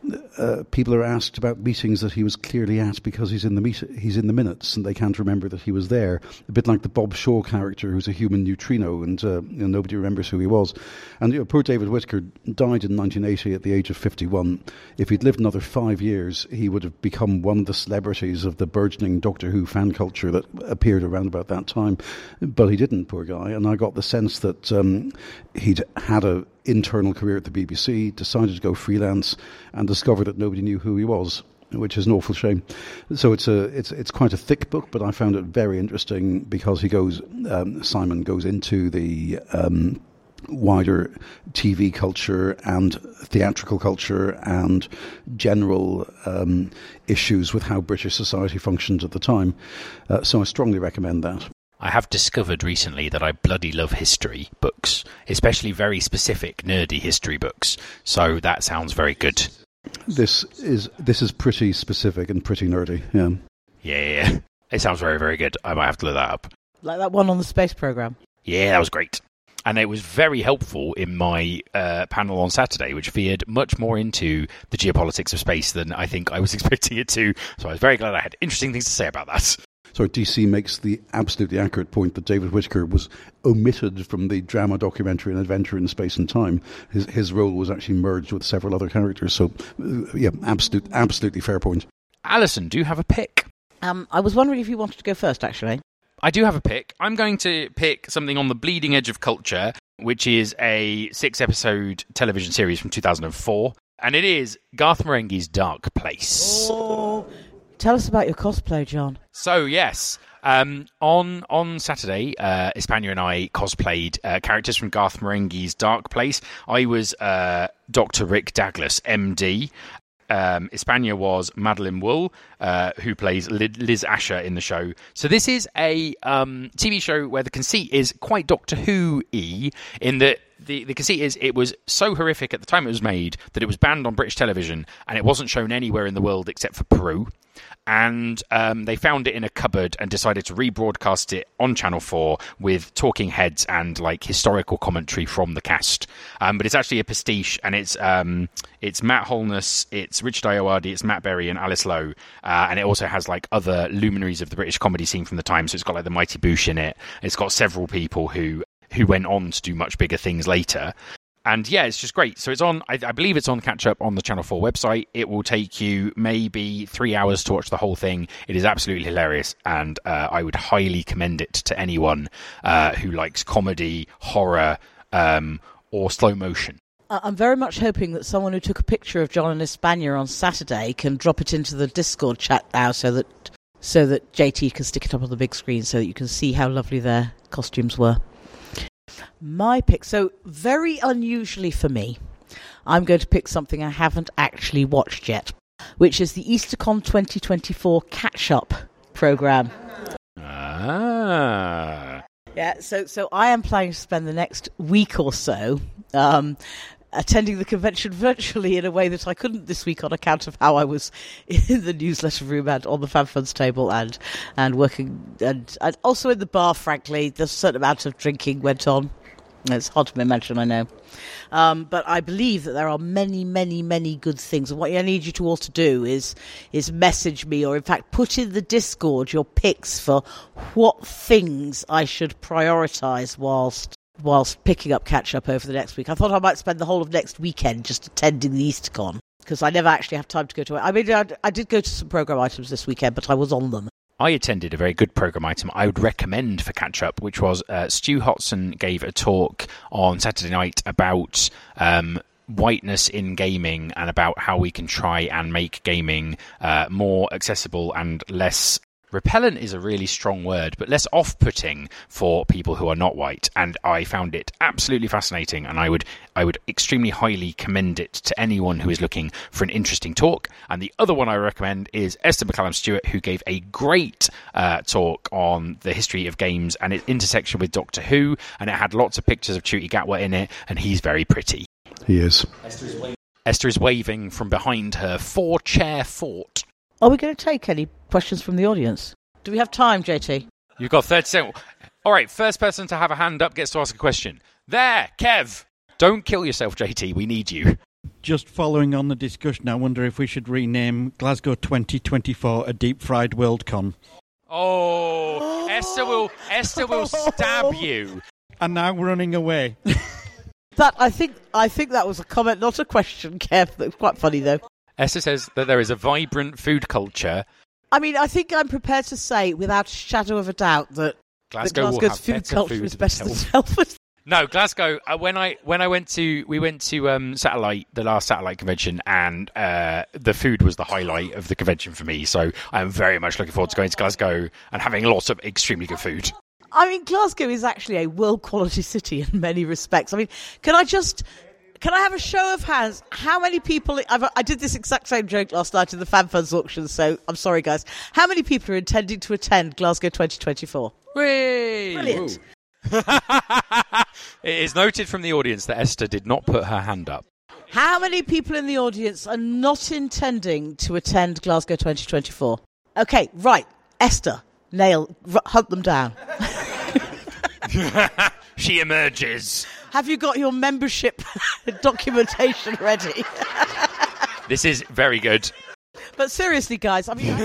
uh, people are asked about meetings that he was clearly at because he's in the meet- he's in the minutes and they can't remember that he was there. A bit like the Bob Shaw character, who's a human neutrino, and uh, you know, nobody remembers who he was. And you know, poor David Whittaker died in nineteen eighty at the age of fifty-one. If he'd lived another five years, he would have become one of the celebrities of the burgeoning Doctor Who fan culture that appeared around about that time. But he didn't, poor guy. And I got the sense that um, he'd had an internal career at the B B C, decided to go freelance, and discovered that nobody knew who he was, which is an awful shame. So it's a it's it's quite a thick book, but I found it very interesting because he goes um, Simon goes into the um, wider T V culture and theatrical culture and general um, issues with how British society functioned at the time. Uh, so I strongly recommend that. I have discovered recently that I bloody love history books, especially very specific nerdy history books. So that sounds very good. This is this is pretty specific and pretty nerdy. Yeah. Yeah, it sounds very, very good. I might have to look that up. Like that one on the space program. Yeah, that was great. And it was very helpful in my uh, panel on Saturday, which veered much more into the geopolitics of space than I think I was expecting it to. So I was very glad I had interesting things to say about that. So D C makes the absolutely accurate point that David Whittaker was omitted from the drama, documentary and adventure in space and time. His his role was actually merged with several other characters. So, uh, yeah, absolute, absolutely fair point. Alison, do you have a pick? Um, I was wondering if you wanted to go first, actually. I do have a pick. I'm going to pick something on the bleeding edge of culture, which is a six-episode television series from two thousand four. And it is Garth Marenghi's Dark Place. Oh, tell us about your cosplay, John. So, yes, um, on on Saturday, uh, Espana and I cosplayed uh, characters from Garth Marenghi's Dark Place. I was uh, Doctor Rick Douglas, M D. Um, Espana was Madeline Wool, uh, who plays Liz Asher in the show. So this is a um, T V show where the conceit is quite Doctor Who-y, in that the, the conceit is it was so horrific at the time it was made that it was banned on British television and it wasn't shown anywhere in the world except for Peru. And um, they found it in a cupboard and decided to rebroadcast it on Channel four with talking heads and like historical commentary from the cast. Um, but it's actually a pastiche, and it's um, it's Matt Holness, it's Richard Ayoade, it's Matt Berry and Alice Lowe, uh, and it also has like other luminaries of the British comedy scene from the time. So it's got like the Mighty Boosh in it. It's got several people who who went on to do much bigger things later. And yeah, it's just great. So it's on, I, I believe it's on Catch Up on the Channel four website. It will take you maybe three hours to watch the whole thing. It is absolutely hilarious, and uh, I would highly commend it to anyone uh, who likes comedy, horror, um, or slow motion. I'm very much hoping that someone who took a picture of John and Espana on Saturday can drop it into the Discord chat now so that so that J T can stick it up on the big screen so that you can see how lovely their costumes were. My pick, so very unusually for me, I'm going to pick something I haven't actually watched yet, which is the EasterCon twenty twenty-four catch-up programme. Ah. Yeah, so so I am planning to spend the next week or so um, attending the convention virtually in a way that I couldn't this week on account of how I was in the newsletter room and on the FanFunds table and and working and, and also in the bar. Frankly, the certain amount of drinking went on. It's hard to imagine, I know. Um, but I believe that there are many, many, many good things. And what I need you to all to do is is message me, or in fact put in the Discord your picks for what things I should prioritise whilst whilst picking up catch-up over the next week. I thought I might spend the whole of next weekend just attending the EasterCon, because I never actually have time to go to it. I mean, I, I did go to some programme items this weekend, but I was on them. I attended a very good programme item I would recommend for catch-up, which was uh, Stu Hotson gave a talk on Saturday night about um, whiteness in gaming and about how we can try and make gaming uh, more accessible and less Repellent is a really strong word, but less off-putting for people who are not white. And I found it absolutely fascinating, and I would I would extremely highly commend it to anyone who is looking for an interesting talk. And the other one I recommend is Esther McCallum Stewart, who gave a great uh, talk on the history of games and its intersection with Doctor Who, and it had lots of pictures of Ncuti Gatwa in it, and he's very pretty. He is. Esther is, wa- Esther is waving from behind her four-chair fort. Are we going to take any questions from the audience? Do we have time, J T? You've got thirty seconds. All right, first person to have a hand up gets to ask a question. There, Kev. Don't kill yourself, J T. We need you. Just following on the discussion, I wonder if we should rename Glasgow twenty twenty-four a Deep Fried Worldcon. Oh, Esther will Esther will stab you. And now running away. That I think I think that was a comment, not a question, Kev. That was quite funny, though. Esther says that there is a vibrant food culture. I mean, I think I'm prepared to say, without a shadow of a doubt, that, Glasgow that will Glasgow's have food better culture food is better than itself. Telford. No, Glasgow. Uh, when I when I went to we went to um, Satellite, the last Satellite convention, and uh, the food was the highlight of the convention for me. So I am very much looking forward to going to Glasgow and having lots of extremely good food. I mean, Glasgow is actually a world quality city in many respects. I mean, can I just can I have a show of hands? How many people? I've, I did this exact same joke last night in the Fan Funds auction, so I'm sorry, guys. How many people are intending to attend Glasgow twenty twenty-four? Whee! Brilliant. It is noted from the audience that Esther did not put her hand up. How many people in the audience are not intending to attend Glasgow twenty twenty-four? Okay, right. Esther, nail, r- hunt them down. She emerges. Have you got your membership documentation ready? This is very good. But seriously, guys, I mean,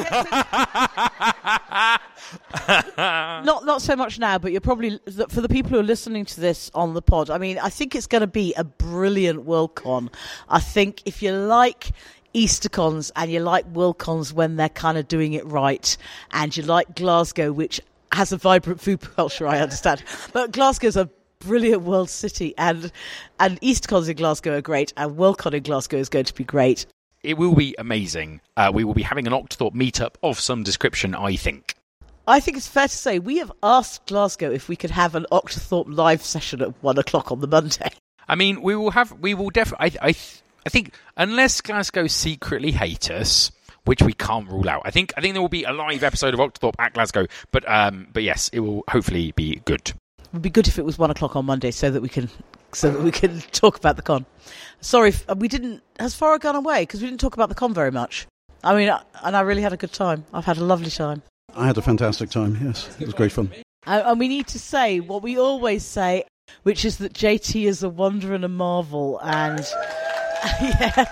I guess not not so much now, but you're probably, for the people who are listening to this on the pod, I mean, I think it's going to be a brilliant Worldcon. I think if you like Eastercons and you like Worldcons when they're kind of doing it right, and you like Glasgow, which has a vibrant food culture, I understand, but Glasgow's a brilliant world city, and and Eastercons in Glasgow are great, and Worldcon in Glasgow is going to be great. It will be amazing. Uh, we will be having an Octothorpe meetup of some description, I think. I think it's fair to say we have asked Glasgow if we could have an Octothorpe live session at one o'clock on the Monday. I mean, we will have, we will definitely, I, I, I think, unless Glasgow secretly hate us, which we can't rule out, I think, I think there will be a live episode of Octothorpe at Glasgow. But, um, but yes, it will hopefully be good. It would be good if it was one o'clock on Monday, so that we can, so that we can talk about the con. Sorry, if we didn't. Has Farah gone away? Because we didn't talk about the con very much. I mean, and I really had a good time. I've had a lovely time. I had a fantastic time, yes. It was great fun. And, and we need to say what we always say, which is that J T is a wonder and a marvel. And yeah.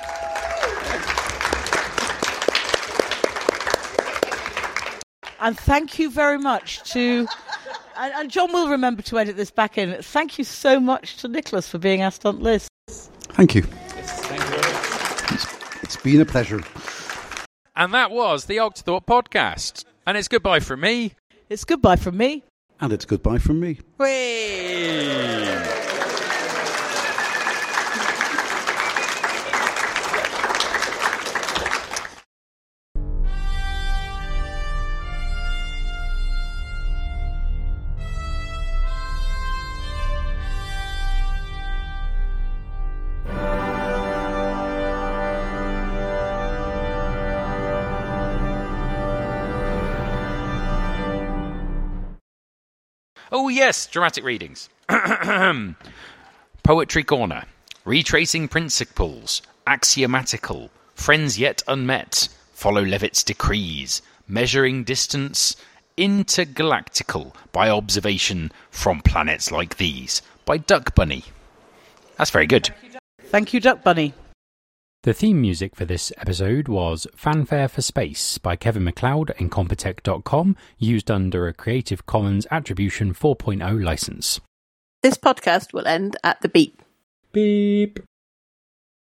And thank you very much to, and, and John will remember to edit this back in. Thank you so much to Nicholas for being our stunt Liz. Thank you. Thank you very much. It's, it's been a pleasure. And that was the Octothorpe podcast. And it's goodbye from me. It's goodbye from me. And it's goodbye from me. Whee! Oh, yes, dramatic readings. Poetry Corner. Retracing Principles. Axiomatical. Friends Yet Unmet. Follow Levitt's Decrees. Measuring Distance. Intergalactical. By Observation from Planets Like These. By Duck Bunny. That's very good. Thank you, Duck Bunny. The theme music for this episode was Fanfare for Space by Kevin MacLeod and Compotech dot com, used under a Creative Commons Attribution four point oh license. This podcast will end at the beep. Beep.